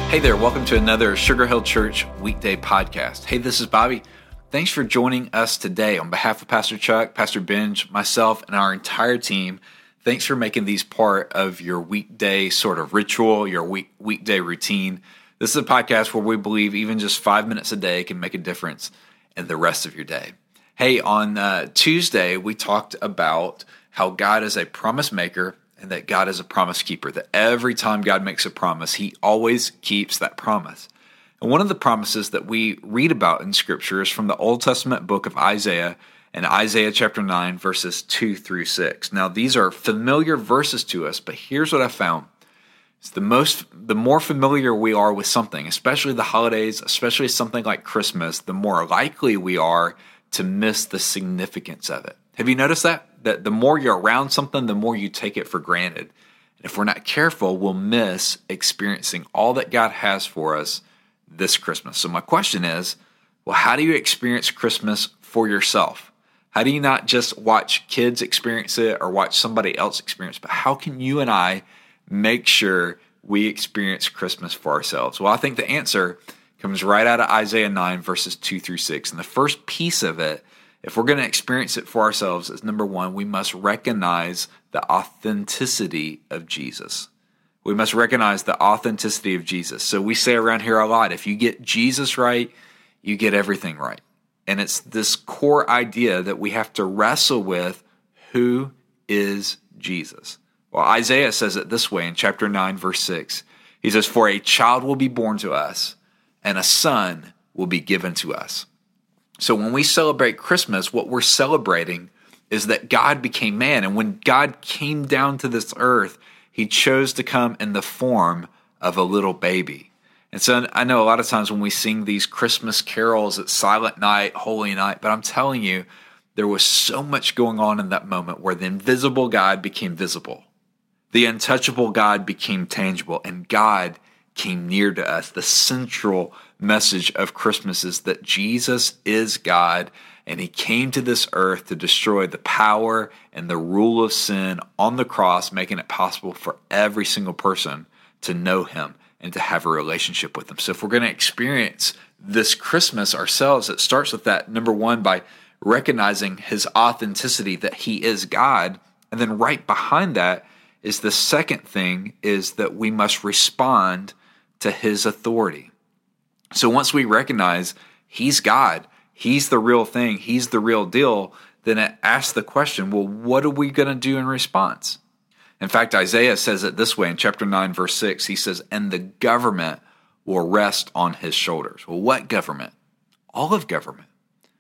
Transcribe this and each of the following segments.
Hey there, welcome to another Sugar Hill Church weekday podcast. Hey, this is Bobby. Thanks for joining us today. On behalf of Pastor Chuck, Pastor Benj, myself, and our entire team, thanks for making these part of your weekday sort of ritual, your weekday routine. This is a podcast where we believe even just 5 minutes a day can make a difference in the rest of your day. Hey, on Tuesday, we talked about how God is a promise maker and that God is a promise keeper, that every time God makes a promise, he always keeps that promise. And one of the promises that we read about in Scripture is from the Old Testament book of Isaiah, and Isaiah chapter 9, verses 2 through 6. Now, these are familiar verses to us, but here's what I found. It's the more familiar we are with something, especially the holidays, especially something like Christmas, the more likely we are to miss the significance of it. Have you noticed that? That the more you're around something, the more you take it for granted. And if we're not careful, we'll miss experiencing all that God has for us this Christmas. So my question is, well, how do you experience Christmas for yourself? How do you not just watch kids experience it or watch somebody else experience it, but how can you and I make sure we experience Christmas for ourselves? Well, I think the answer comes right out of Isaiah 9, verses 2 through 6. And the first piece of it, if we're going to experience it for ourselves, is number one, we must recognize the authenticity of Jesus. We must recognize the authenticity of Jesus. So we say around here a lot, if you get Jesus right, you get everything right. And it's this core idea that we have to wrestle with, who is Jesus? Well, Isaiah says it this way in chapter 9, verse 6. He says, "For a child will be born to us, and a son will be given to us." So when we celebrate Christmas, what we're celebrating is that God became man. And when God came down to this earth, he chose to come in the form of a little baby. And so I know a lot of times when we sing these Christmas carols, it's Silent Night, Holy Night, but I'm telling you, there was so much going on in that moment where the invisible God became visible. The untouchable God became tangible, and God came near to us. The central message of Christmas is that Jesus is God, and he came to this earth to destroy the power and the rule of sin on the cross, making it possible for every single person to know him and to have a relationship with him. So if we're going to experience this Christmas ourselves, it starts with that, number one, by recognizing his authenticity, that he is God. And then right behind that is the second thing, is that we must respond to his authority. So once we recognize he's God, he's the real thing, he's the real deal, then it asks the question, well, what are we going to do in response? In fact, Isaiah says it this way in chapter 9, verse 6. He says, "And the government will rest on his shoulders." Well, what government? All of government.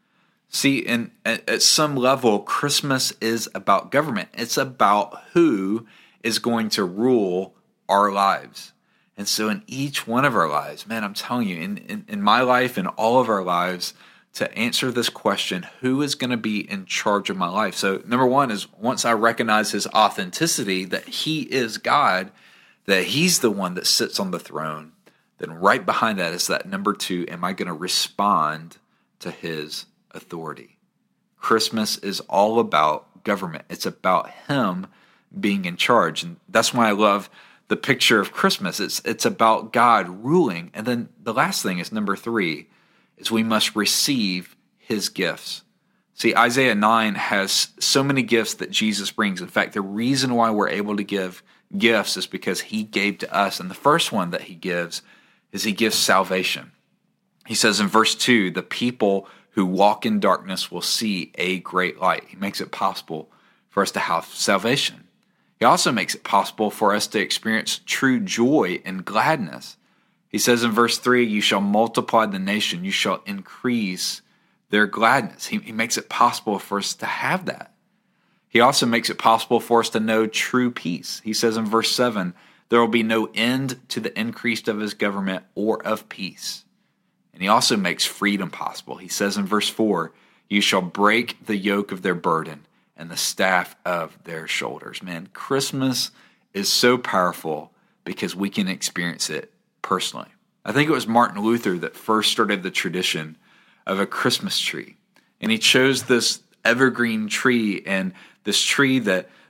See, at some level, Christmas is about government. It's about who is going to rule our lives. And so in each one of our lives, man, I'm telling you, in my life and all of our lives, to answer this question, who is going to be in charge of my life? So number one is, once I recognize his authenticity, that he is God, that he's the one that sits on the throne, then right behind that is that number two, am I going to respond to his authority? Christmas is all about government. It's about him being in charge. And that's why I love the picture of Christmas. It's about God ruling. And then the last thing is number three, is we must receive his gifts. See, Isaiah 9 has so many gifts that Jesus brings. In fact, the reason why we're able to give gifts is because he gave to us. And the first one that he gives is he gives salvation. He says in verse 2, "The people who walk in darkness will see a great light." He makes it possible for us to have salvation. He also makes it possible for us to experience true joy and gladness. He says in verse 3, "You shall multiply the nation, you shall increase their gladness." He makes it possible for us to have that. He also makes it possible for us to know true peace. He says in verse 7, "There will be no end to the increase of his government or of peace." And he also makes freedom possible. He says in verse 4, "You shall break the yoke of their burden and the staff of their shoulders." Man, Christmas is so powerful because we can experience it personally. I think it was Martin Luther that first started the tradition of a Christmas tree. And he chose this evergreen tree, and this tree that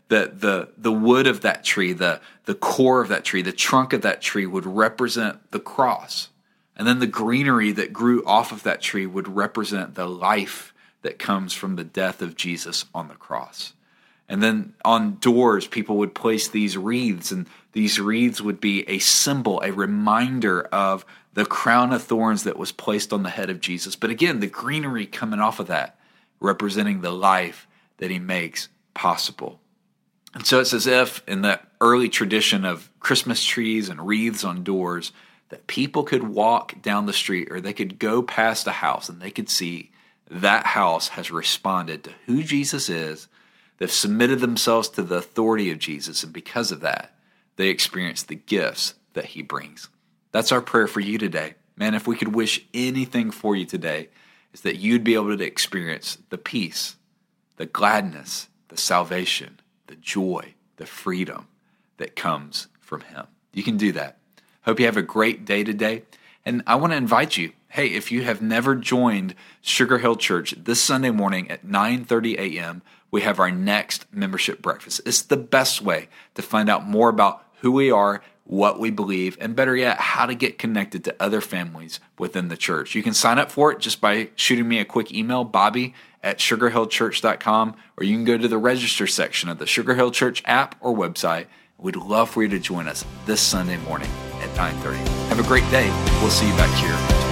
the wood of that tree, the core of that tree, the trunk of that tree would represent the cross. And then the greenery that grew off of that tree would represent the life that comes from the death of Jesus on the cross. And then on doors, people would place these wreaths, and these wreaths would be a symbol, a reminder of the crown of thorns that was placed on the head of Jesus. But again, the greenery coming off of that, representing the life that he makes possible. And so it's as if in the early tradition of Christmas trees and wreaths on doors, that people could walk down the street or they could go past a house and they could see that house has responded to who Jesus is. They've submitted themselves to the authority of Jesus, and because of that, they experience the gifts that he brings. That's our prayer for you today. Man, if we could wish anything for you today, is that you'd be able to experience the peace, the gladness, the salvation, the joy, the freedom that comes from him. You can do that. Hope you have a great day today. And I want to invite you, hey, if you have never joined Sugar Hill Church, this Sunday morning at 9:30 a.m., we have our next membership breakfast. It's the best way to find out more about who we are, what we believe, and better yet, how to get connected to other families within the church. You can sign up for it just by shooting me a quick email, bobby@sugarhillchurch.com, or you can go to the register section of the Sugar Hill Church app or website. We'd love for you to join us this Sunday morning at 9:30. Have a great day. We'll see you back here